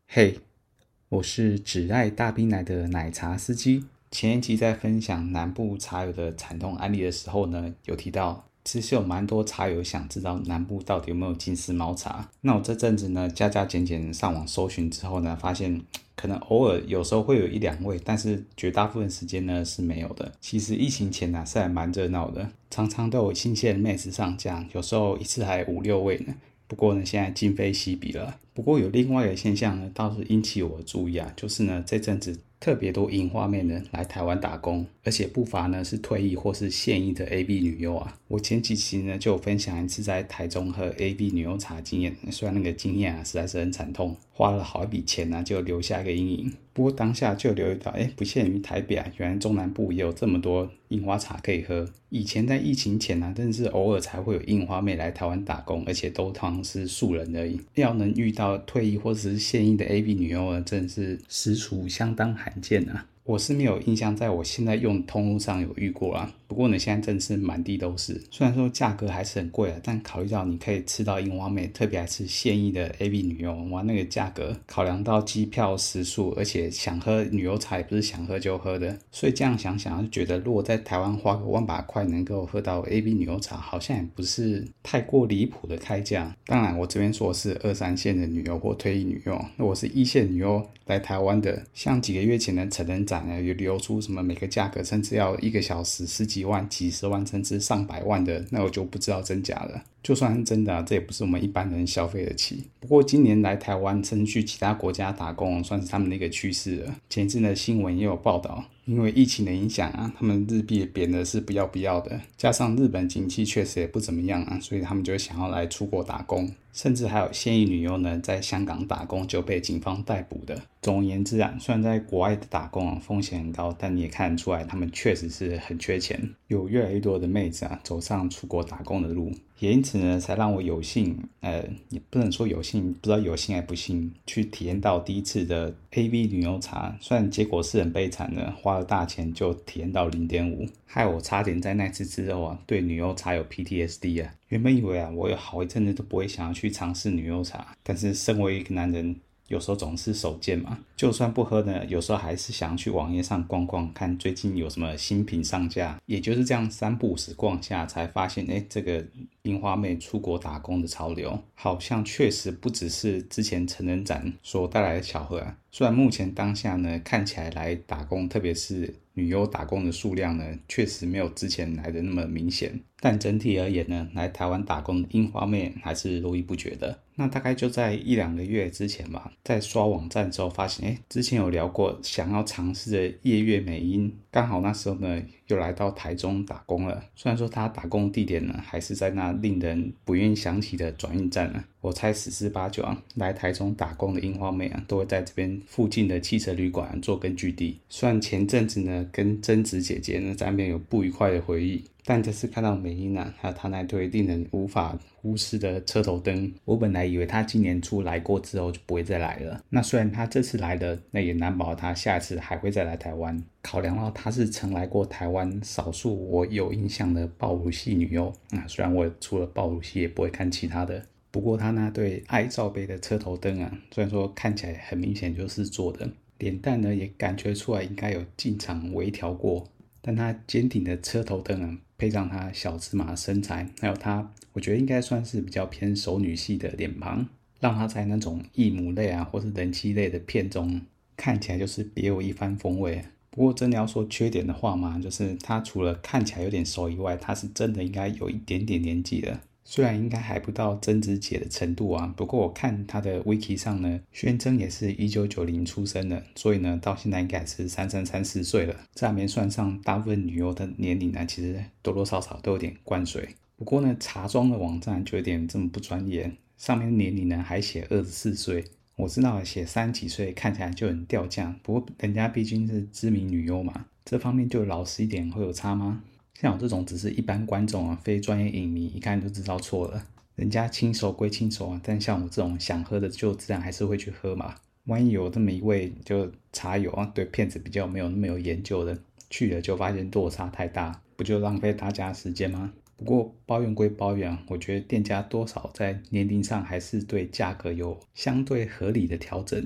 嘿，我是只爱大冰奶的奶茶司机。前一集在分享南部茶友的惨痛案例的时候呢，有提到其实有蛮多茶友想知道南部到底有没有金丝猫茶。那我这阵子呢，加减上网搜寻之后呢，发现可能偶尔有时候会有一两位，但是绝大部分时间呢是没有的。其实疫情前呢是还蛮热闹的，常常都有新鲜的妹子上架，有时候一次还5、6位呢。不过呢，现在今非昔比了。不过有另外一个现象呢，倒是引起我的注意啊，就是呢，这阵子特别多荧花妹呢来台湾打工，而且不乏呢是退役或是现役的 AV 女优啊。我前几期呢就有分享一次在台中喝 AV 女优茶的经验，虽然那个经验啊实在是很惨痛，花了好一笔钱啊，就留下一个阴影。不过当下就留意到，不限于台北啊，原来中南部也有这么多樱花茶可以喝。以前在疫情前啊，真的是偶尔才会有樱花妹来台湾打工，而且都通常是素人而已。要能遇到退役或者是现役的 AV 女优呢，真的是实属相当罕见啊。我是没有印象在我现在用的通路上有遇过啦，不过呢现在真的是满地都是。虽然说价格还是很贵啊，但考虑到你可以吃到樱花妹，特别还是现役的 AV 女优，哇，那个价格考量到机票食宿，而且想喝女优茶也不是想喝就喝的，所以这样想想就觉得如果在台湾花个万把块能够喝到 AV 女优茶，好像也不是太过离谱的开价。当然我这边说的是2、3线的女优或退役女优，那我是1线女优来台湾的，像几个月前的成人展有流出什么每个价格甚至要1个小时10几万、几十万甚至上百万的，那我就不知道真假了。就算是真的啊，这也不是我们一般人消费得起。不过今年来台湾甚至去其他国家打工，算是他们的一个趋势了。前一阵的新闻也有报道，因为疫情的影响啊，他们日币也贬的是不要的，加上日本经济确实也不怎么样啊，所以他们就想要来出国打工。甚至还有现役女优呢，在香港打工就被警方逮捕的。总而言之啊，虽然在国外的打工啊风险很高，但你也看得出来他们确实是很缺钱，有越来越多的妹子啊走上出国打工的路。也因此呢，才让我有幸，也不能说有幸，不知道有幸还不幸，去体验到第一次的 AV 女优茶。虽然结果是很悲惨的，花了大钱就体验到0.5，害我差点在那次之后啊，对女优茶有 PTSD 啊。原本以为啊，我有好一阵子都不会想要去尝试女优茶，但是身为一个男人，有时候总是手贱嘛，就算不喝呢，有时候还是想去网页上逛逛，看最近有什么新品上架。也就是这样3不5时逛下，才发现这个樱花妹出国打工的潮流，好像确实不只是之前成人展所带来的巧合啊。虽然目前当下呢，看起来来打工，特别是女优打工的数量呢，确实没有之前来的那么明显，但整体而言呢，来台湾打工的樱花妹还是络绎不绝的。那大概就在1、2个月之前吧，在刷网站之后发现，之前有聊过想要尝试的夜月美音，刚好那时候呢又来到台中打工了。虽然说他打工地点呢还是在那令人不愿想起的转运站啊，我猜十之八九啊，来台中打工的樱花妹啊，都会在这边附近的汽车旅馆做根据地。虽然前阵子呢跟贞子姐姐呢在那边有不愉快的回忆，但这次看到美音啊，还有她那对令人无法忽视的车头灯，我本来以为她今年初来过之后就不会再来了。那虽然她这次来了，那也难保她下次还会再来台湾。考量到她是曾来过台湾少数我有印象的爆乳系女优，虽然我除了爆乳系也不会看其他的。不过她那对爱罩杯的车头灯啊，虽然说看起来很明显就是做的，脸蛋呢也感觉出来应该有进场微调过，但她坚挺的车头灯啊，配上她小芝麻身材，还有她我觉得应该算是比较偏熟女系的脸庞，让她在那种异母类啊或是人妻类的片中看起来就是别有一番风味。不过真的要说缺点的话嘛，就是她除了看起来有点熟以外，她是真的应该有一点点年纪了。虽然应该还不到贞子姐的程度啊，不过我看她的 wiki 上呢，宣称也是1990出生的，所以呢到现在应该是33、34岁了。这还没算上大部分女优的年龄呢，其实多多少少都有点灌水。不过呢，茶庄的网站就有点这么不专业，上面年龄呢还写24岁。我知道写30几岁看起来就很掉价，不过人家毕竟是知名女优嘛，这方面就老实一点会有差吗？像我这种只是一般观众啊，非专业影迷，一看就知道错了。人家亲手归亲手啊，但像我这种想喝的就自然还是会去喝嘛。万一有这么一位就茶友啊，对骗子比较没有那么有研究的，去了就发现落差太大，不就浪费大家时间吗？不过抱怨归抱怨，我觉得店家多少在年龄上还是对价格有相对合理的调整。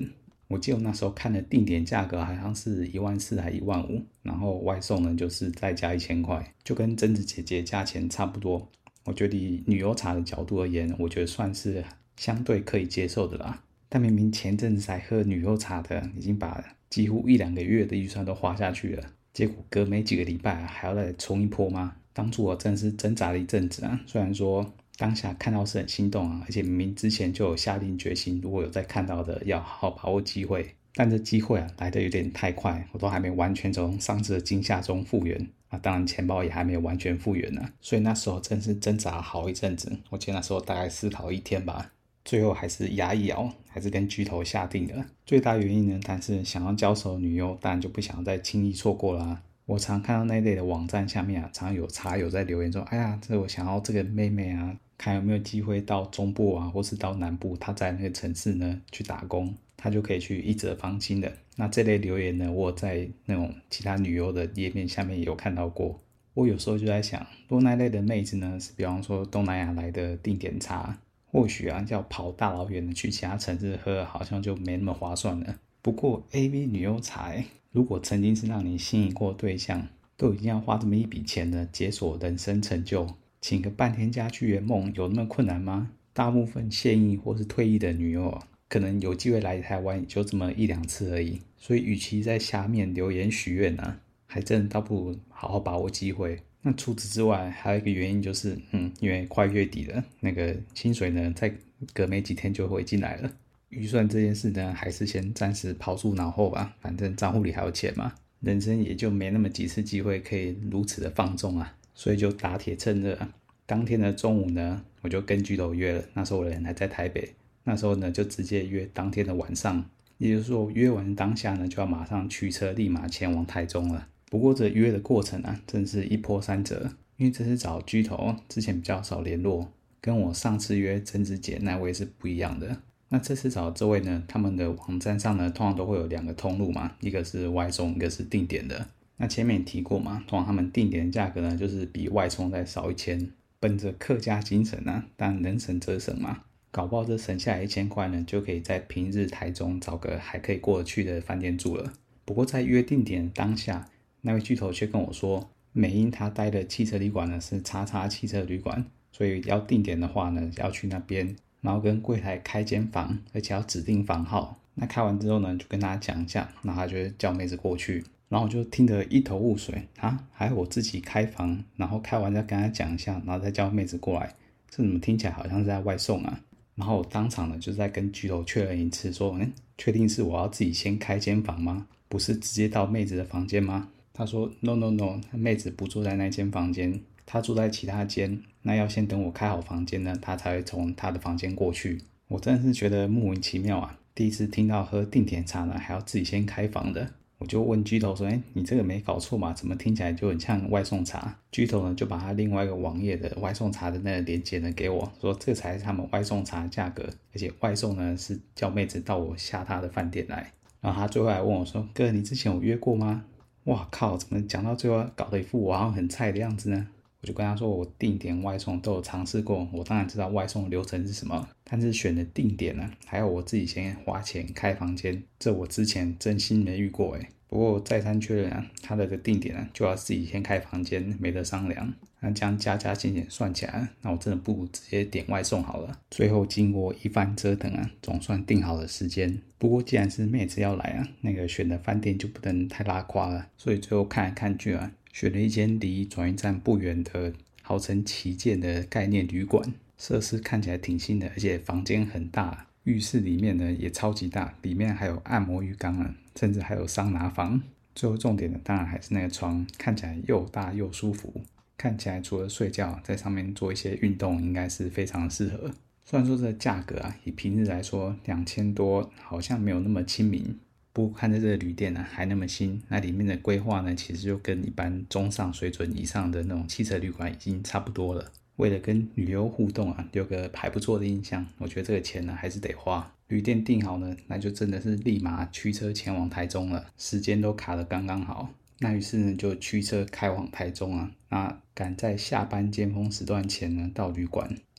我记得我那时候看的定点价格好像是14000还15000，然后外送呢就是再加1000块，就跟贞子姐姐价钱差不多。我觉得以女优茶的角度而言，我觉得算是相对可以接受的啦。但明明前阵子才喝女优茶的，已经把几乎1-2个月的预算都花下去了，结果隔没几个礼拜还要再冲一波吗？当初我真的是挣扎了一阵子啊，虽然说当下看到是很心动啊，而且明明之前就有下定决心，如果有再看到的要好好把握机会，但这机会来得有点太快，我都还没完全从上次的惊吓中复原啊，当然钱包也还没有完全复原呢，所以那时候真是挣扎好一阵子，我记得那时候大概思考1天吧，最后还是牙一咬，还是跟巨头下定了。最大原因呢，但是想要交手女优，当然就不想要再轻易错过啦。我常看到那类的网站下面啊，常有茶友在留言说，哎呀，这我想要这个妹妹啊，看有没有机会到中部啊，或是到南部，她在那个城市呢去打工，她就可以去一折芳心的。那这类留言呢，我在那种其他女优的页面下面也有看到过。我有时候就在想，如果那类的妹子呢，是比方说东南亚来的定点茶，或许啊，要跑大老远的去其他城市喝，好像就没那么划算了。不过 AV 女优茶，如果曾经是让你心仪过的对象，都已经要花这么一笔钱了，解锁人生成就，请个半天假去圆梦，有那么困难吗？大部分现役或是退役的女优可能有机会来台湾也就这么1-2次而已，所以与其在下面留言许愿啊，还真的倒不如好好把握机会。那除此之外，还有一个原因就是，因为快月底了，那个薪水呢，再隔没几天就会进来了。预算这件事呢，还是先暂时抛诸脑后吧，反正账户里还有钱嘛，人生也就没那么几次机会可以如此的放纵啊，所以就打铁趁热。当天的中午呢，我就跟巨头约了，那时候我人还在台北，那时候呢就直接约当天的晚上，也就是说约完当下呢，就要马上驱车立马前往台中了。不过这约的过程啊，真是一波三折，因为这次找巨头之前比较少联络，跟我上次约贞子姐那位是不一样的。那这次找这位呢，他们的网站上呢，通常都会有2个通路嘛，一个是外送，一个是定点的。那前面也提过嘛，通常他们定点的价格呢，就是比外送再少1000。本着客家精神啊，但能省则省嘛，搞不好这省下来1000块呢，就可以在平日台中找个还可以过得去的饭店住了。不过在约定点当下，那位巨头却跟我说，美英他待的汽车旅馆呢是叉叉汽车旅馆，所以要定点的话呢，要去那边，然后跟柜台开间房，而且要指定房号。那开完之后呢，就跟他讲一下，然后他就叫妹子过去。然后我就听得一头雾水啊，还有我自己开房，然后开完再跟他讲一下，然后再叫妹子过来，这怎么听起来好像是在外送啊？然后我当场呢就再跟巨头确认一次，说，确定是我要自己先开间房吗？不是直接到妹子的房间吗？他说 no， 妹子不住在那间房间，她住在其他间，那要先等我开好房间呢，她才会从她的房间过去。我真的是觉得莫名其妙啊，第一次听到喝定点茶呢还要自己先开房的。我就问巨头说，你这个没搞错吧？怎么听起来就很像外送茶？巨头呢就把他另外一个网页的外送茶的那个链接呢给我，说这才是他们外送茶的价格，而且外送呢是叫妹子到我下他的饭店来。然后他最后还问我说，哥，你之前有约过吗？哇靠，怎么讲到最后搞得一副我好像很菜的样子呢？我就跟他说，我定点外送都有尝试过，我当然知道外送流程是什么，但是选的定点呢，还有我自己先花钱开房间，这我之前真心没遇过不过再三确认啊，他的定点呢就要自己先开房间，没得商量。那这样加加减减算起来，那我真的不如直接点外送好了。最后经过一番折腾啊，总算定好了时间。不过既然是妹子要来啊，那个选的饭店就不能太拉胯了，所以最后看来看去啊，选了一间离转运站不远的号称旗舰的概念旅馆，设施看起来挺新的，而且房间很大，浴室里面呢也超级大，里面还有按摩浴缸啊，甚至还有桑拿房。最后重点的当然还是那个床，看起来又大又舒服，看起来除了睡觉，在上面做一些运动应该是非常适合。虽然说这个价格啊，以平日来说2000多好像没有那么亲民，不过看在这个旅店呢还那么新，那里面的规划呢其实就跟一般中上水准以上的那种汽车旅馆已经差不多了。为了跟旅游互动啊，留个还不错的印象，我觉得这个钱呢还是得花。旅店订好呢，那就真的是立马驱车前往台中了，时间都卡得刚刚好。那于是呢就驱车开往台中啊，那赶在下班尖峰时段前呢到旅馆。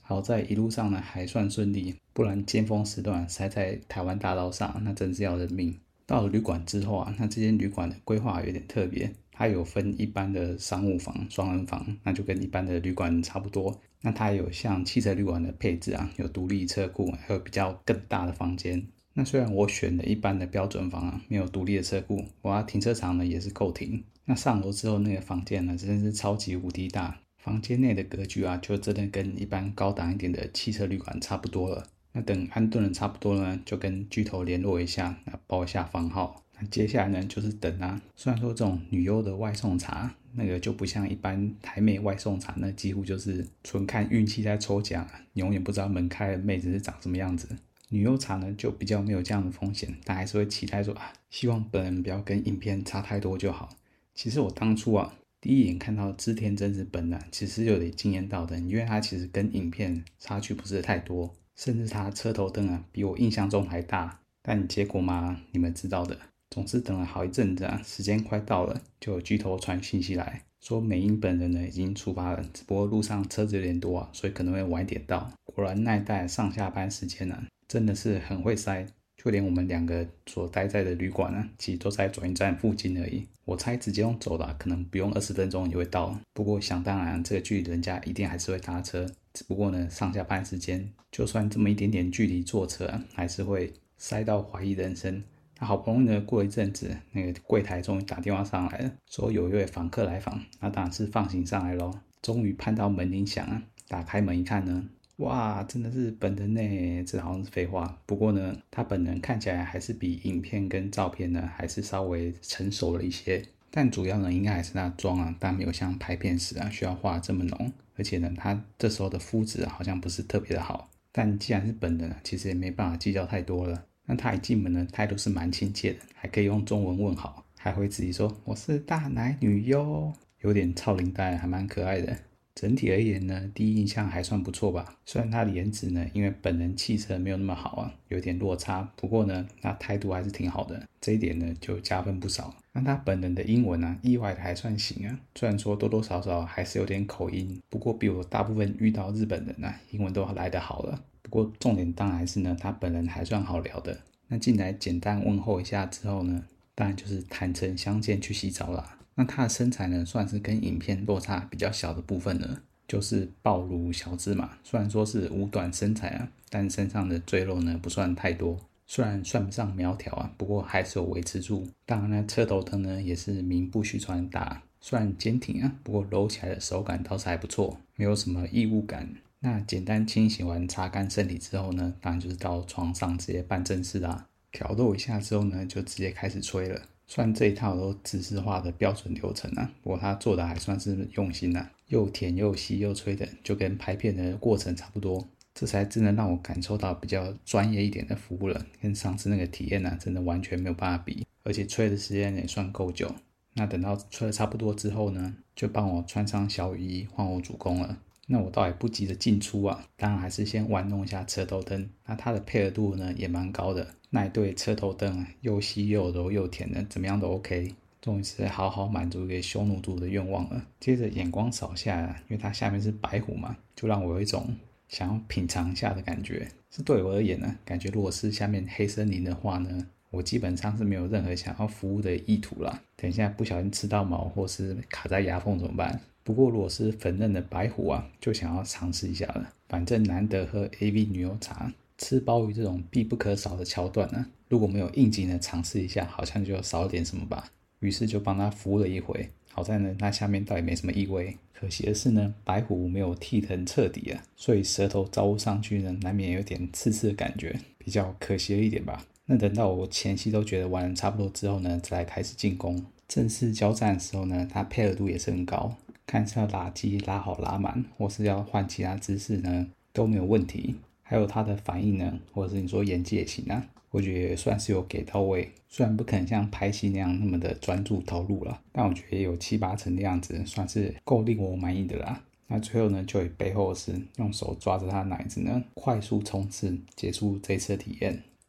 好在一路上呢还算顺利，不然尖峰时段塞在台湾大道上，那真是要人命。到了旅馆之后啊，那这间旅馆的规划有点特别，它有分一般的商务房、双人房，那就跟一般的旅馆差不多。那它有像汽车旅馆的配置啊，有独立车库，还有比较更大的房间。那虽然我选的一般的标准房啊，没有独立的车库，我停车场呢也是够停。那上楼之后那个房间呢，真的是超级无敌大。房间内的格局啊，就真的跟一般高档一点的汽车旅馆差不多了。那等安顿的差不多了呢，就跟巨头联络一下，报一下房号。那接下来呢，就是等啊。虽然说这种女优的外送茶，那个就不像一般台妹外送茶，那几乎就是纯看运气在抽奖，你永远不知道门开的妹子是长什么样子。女优茶呢，就比较没有这样的风险，但还是会期待说啊，希望本人不要跟影片差太多就好。其实我当初啊，第一眼看到织田真子本人，其实有点惊艳到的，因为他其实跟影片差距不是太多。甚至他车头灯啊，比我印象中还大。但结果嘛，你们知道的。总之等了好一阵子啊，时间快到了，就有巨头传讯息来说美英本人呢已经出发了，只不过路上车子有点多啊，所以可能会晚一点到。果然那一带上下班时间呢，真的是很会塞。就连我们两个所待在的旅馆呢，其实都在转运站附近而已。我猜直接用走的可能不用20分钟也会到。不过想当然，这个距离人家一定还是会搭车。只不过呢，上下班时间就算这么一点点距离坐车还是会塞到怀疑人生。那好不容易呢，过一阵子，那个柜台终于打电话上来了，说有一位访客来访，那当然是放行上来咯。终于盼到门铃响啊，打开门一看呢，哇，真的是本人呢，这好像是废话。不过呢，他本人看起来还是比影片跟照片呢，还是稍微成熟了一些。但主要呢，应该还是他妆啊，但没有像拍片时啊需要画这么浓。而且呢，他这时候的肤质好像不是特别的好。但既然是本人，其实也没办法计较太多了。那他一进门呢，态度是蛮亲切的，还可以用中文问好，还会自己说我是大奶女哟，有点超龄呆，还蛮可爱的。整体而言呢，第一印象还算不错吧。虽然他的颜值呢，因为本人气色没有那么好啊，有点落差。不过呢，他态度还是挺好的，这一点呢就加分不少。那他本人的英文啊，意外的还算行啊。虽然说多多少少还是有点口音，不过比我大部分遇到日本人啊，英文都来得好了。不过重点当然还是呢，他本人还算好聊的。那进来简单问候一下之后呢，当然就是坦诚相见去洗澡啦。那他的身材呢，算是跟影片落差比较小的部分呢，就是暴乳小只嘛。虽然说是五短身材啊，但身上的赘肉呢不算太多。虽然算不上苗条啊，不过还是有维持住。当然呢，车头灯呢也是名不虚传大，虽然坚挺啊，不过揉起来的手感倒是还不错，没有什么异物感。那简单清洗完擦干身体之后呢，当然就是到床上直接办正事啦。挑逗一下之后呢，就直接开始吹了。虽然这一套都制式化的标准流程啊，不过他做的还算是用心啊，又舔又吸又吹的，就跟拍片的过程差不多。这才真的让我感受到比较专业一点的服务了，跟上次那个体验啊，真的完全没有办法比。而且吹的时间也算够久。那等到吹的差不多之后呢，就帮我穿上小雨衣，换我主攻了。那我倒也不急着进出啊，当然还是先玩弄一下车头灯。那它的配合度呢也蛮高的，那一对车头灯啊，又吸又柔又甜的，怎么样都 OK。终于是好好满足一个匈奴族的愿望了。接着眼光扫下来，因为它下面是白虎嘛，就让我有一种想要品尝一下的感觉。是对我而言呢，感觉如果是下面黑森林的话呢，我基本上是没有任何想要服务的意图啦。等一下不小心吃到毛或是卡在牙缝怎么办？不过如果是粉嫩的白虎啊，就想要尝试一下了。反正难得喝 AV 女优茶，吃鲍鱼这种必不可少的桥段呢，如果没有应景的尝试一下，好像就少了点什么吧。于是就帮他服务了一回。好在呢，它下面倒也没什么异味。可惜的是呢，白虎没有剃得很彻底啊，所以舌头招呼上去呢，难免有点刺刺的感觉，比较可惜了一点吧。那等到我前期都觉得玩得差不多之后呢，再来开始进攻。正式交战的时候呢，它配合度也是很高。看是要拉肌拉好拉满，或是要换其他姿势呢，都没有问题。还有他的反应呢，或者是你说演技也行啊，我觉得也算是有给到位。虽然不可能像拍戏那样那么的专注投入了，但我觉得也有7-8成的样子，算是够令我满意的啦。那最后呢，就以背后是用手抓着他的奶子呢，快速冲刺结束这次的体验。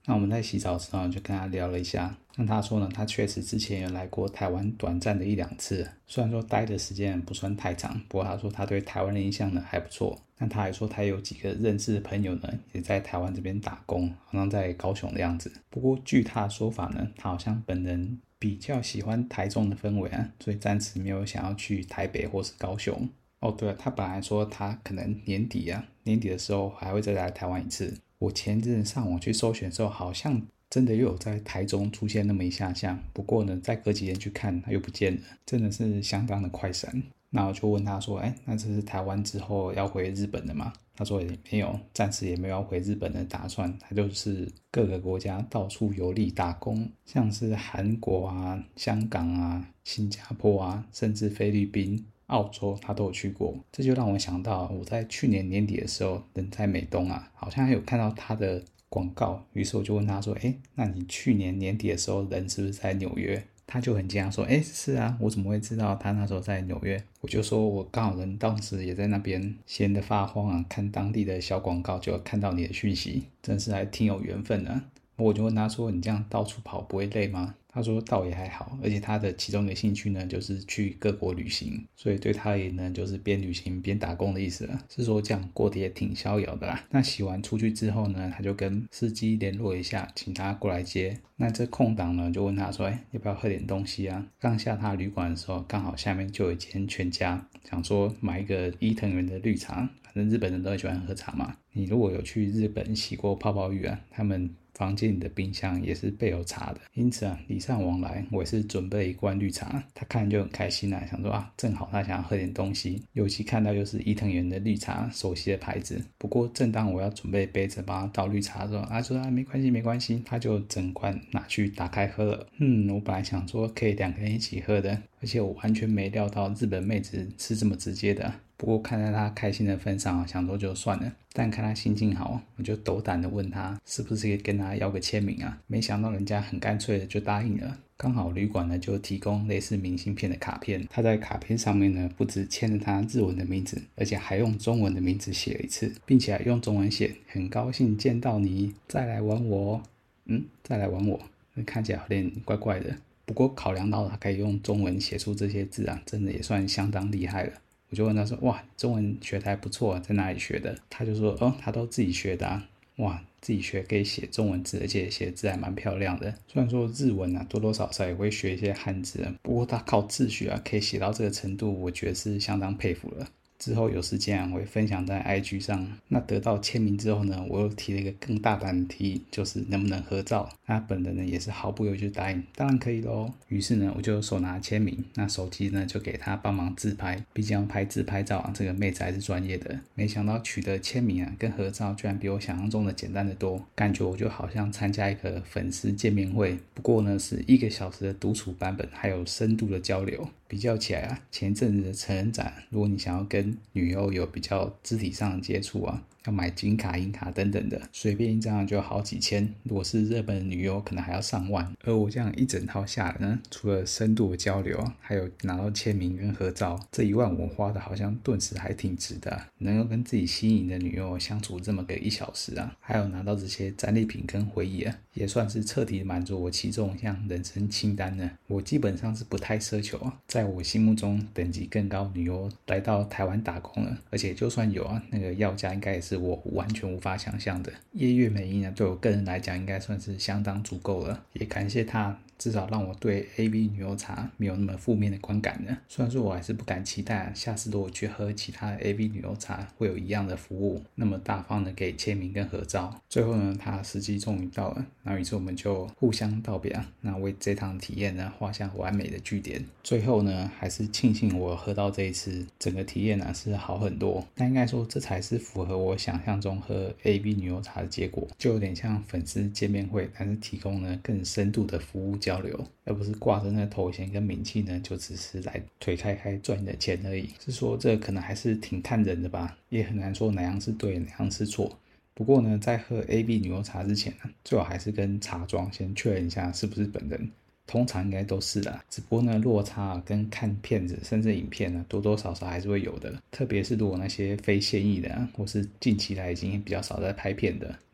那我们在洗澡之后就跟他聊了一下，那他说呢，他确实之前有来过台湾短暂的1-2次，虽然说待的时间不算太长，不过他说他对台湾的印象呢还不错。那他还说他有几个认识的朋友呢也在台湾这边打工，好像在高雄的样子。不过据他的说法呢，他好像本人比较喜欢台中的氛围啊，所以暂时没有想要去台北或是高雄。哦对了，他本来说他可能年底的时候还会再来台湾一次。我前阵子上网去搜寻的时候，好像真的又有在台中出现那么一下下，不过呢再隔几天去看他又不见了，真的是相当的快闪。那我就问他说，那这是台湾之后要回日本的吗？他说也没有，暂时也没有要回日本的打算，他就是各个国家到处游历打工，像是韩国啊、香港啊、新加坡啊，甚至菲律宾、澳洲他都有去过。这就让我想到我在去年年底的时候人在美东啊，好像还有看到他的广告，于是我就问他说，那你去年年底的时候人是不是在纽约？他就很惊讶说，是啊，我怎么会知道他那时候在纽约？我就说我刚好人当时也在那边闲得发慌啊，看当地的小广告就看到你的讯息，真是还挺有缘分的。我就问他说，你这样到处跑不会累吗？他说倒也还好，而且他的其中一个兴趣呢就是去各国旅行，所以对他而言呢就是边旅行边打工的意思了，是说这样过得也挺逍遥的啦。那洗完出去之后呢，他就跟司机联络一下，请他过来接。那这空档呢就问他说，要不要喝点东西啊？刚下他旅馆的时候，刚好下面就有一间全家，想说买一个伊藤园的绿茶，反正日本人都很喜欢喝茶嘛。你如果有去日本洗过泡泡浴啊，他们房间里的冰箱也是备有茶的，因此啊，礼尚往来，我也是准备一罐绿茶。他看就很开心啊，想说正好他想要喝点东西，尤其看到又是伊藤园的绿茶，熟悉的牌子。不过正当我要准备杯子帮他倒绿茶的时候，他说没关系没关系，他就整罐拿去打开喝了。我本来想说可以2个人一起喝的，而且我完全没料到日本妹子是这么直接的。不过看在他开心的份上，想说就算了。但看他心情好，我就斗胆的问他是不是可以跟他要个签名啊？没想到人家很干脆的就答应了。刚好旅馆呢就提供类似明信片的卡片，他在卡片上面呢不只签了他日文的名字，而且还用中文的名字写了一次，并且还用中文写很高兴见到你，再来玩我。再来玩我，看起来有点怪怪的。不过考量到他可以用中文写出这些字啊，真的也算相当厉害了。我就问他说，哇，中文学得还不错，在哪里学的？他就说，他都自己学的啊。哇，自己学可以写中文字，而且写字还蛮漂亮的。虽然说日文啊多多少少也会学一些汉字，不过他靠自学啊可以写到这个程度，我觉得是相当佩服了。之后有时间我会分享在 IG 上。那得到签名之后呢，我又提了一个更大胆的提议，就是能不能合照。他本人呢也是毫不犹豫就答应，当然可以咯。于是呢我就手拿签名，那手机呢就给他帮忙自拍，毕竟要拍自拍照啊，这个妹子还是专业的。没想到取得签名啊跟合照居然比我想象中的简单得多，感觉我就好像参加一个粉丝见面会，不过呢是1个小时的独处版本，还有深度的交流。比较起来啊，前阵子的成人展，如果你想要跟女优有比较肢体上的接触啊，要买金卡银卡等等的，随便一张就好几千，如果是日本的女优可能还要上万。而我这样一整套下来呢，除了深度的交流，还有拿到签名跟合照，这1万我花的好像顿时还挺值的啊。能够跟自己心仪的女优相处这么个1小时啊，还有拿到这些战利品跟回忆啊，也算是彻底满足我其中一项人生清单呢。我基本上是不太奢求啊，在我心目中等级更高女优来到台湾打工了，而且就算有啊，那个要价应该也是我完全无法想象的。叶月美音呢，对我个人来讲应该算是相当足够了，也感谢她至少让我对 AV 女优茶没有那么负面的观感呢。虽然说我还是不敢期待下次如果去喝其他 AV 女优茶会有一样的服务，那么大方的给签名跟合照。最后呢，他时机终于到了，那于是我们就互相道别啊，那为这趟体验呢画下完美的句点。最后呢，还是庆幸我喝到这一次，整个体验呢是好很多。那应该说这才是符合我想象中喝 AV 女优茶的结果，就有点像粉丝见面会，但是提供呢更深度的服务交流，而不是挂着那个头衔跟名气呢，就只是来腿开开赚你的钱而已。是说这可能还是挺看人的吧，也很难说哪样是对哪样是错。不过呢，在喝 AV 女优茶之前呢，最好还是跟茶庄先确认一下是不是本人。通常应该都是啦，只不过呢落差跟看片子甚至影片呢多多少少还是会有的，特别是如果那些非现役的或是近期来已经比较少在拍片的，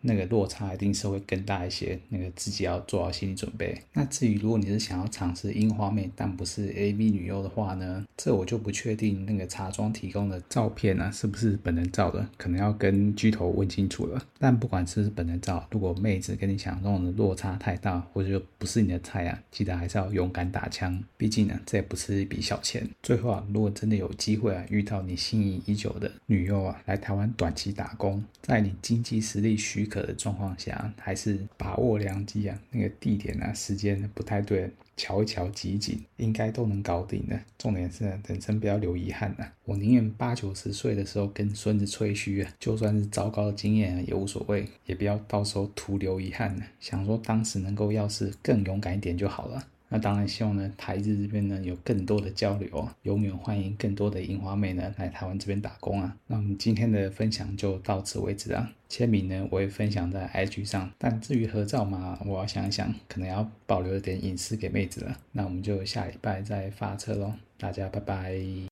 那个落差一定是会更大一些，那个自己要做好心理准备。那至于如果你是想要尝试樱花妹但不是 AV 女优的话呢，这我就不确定那个茶庄提供的照片啊是不是本人照的，可能要跟居头问清楚了。但不管是不是本人照，如果妹子跟你想象中的落差太大，或者就不是你的菜啊，记得还是要勇敢打枪，毕竟呢这也不是一笔小钱。最后啊，如果真的有机会啊遇到你心仪已久的女优啊来台湾短期打工，在你经济实力许可的状况下，还是把握良机啊，那个地点啊时间不太对，瞧一瞧挤一挤应该都能搞定的。重点是人生不要留遗憾啊，我宁愿80-90岁的时候跟孙子吹嘘啊，就算是糟糕的经验啊也无所谓，也不要到时候徒留遗憾啊。想说当时能够要是更勇敢一点就好了。那当然希望呢台日这边呢有更多的交流啊，永远欢迎更多的樱花妹呢来台湾这边打工啊。那我们今天的分享就到此为止啊。签名呢我会分享在 IG 上，但至于合照嘛，我要想一想，可能要保留一点隐私给妹子了。那我们就下礼拜再发车咯，大家拜拜。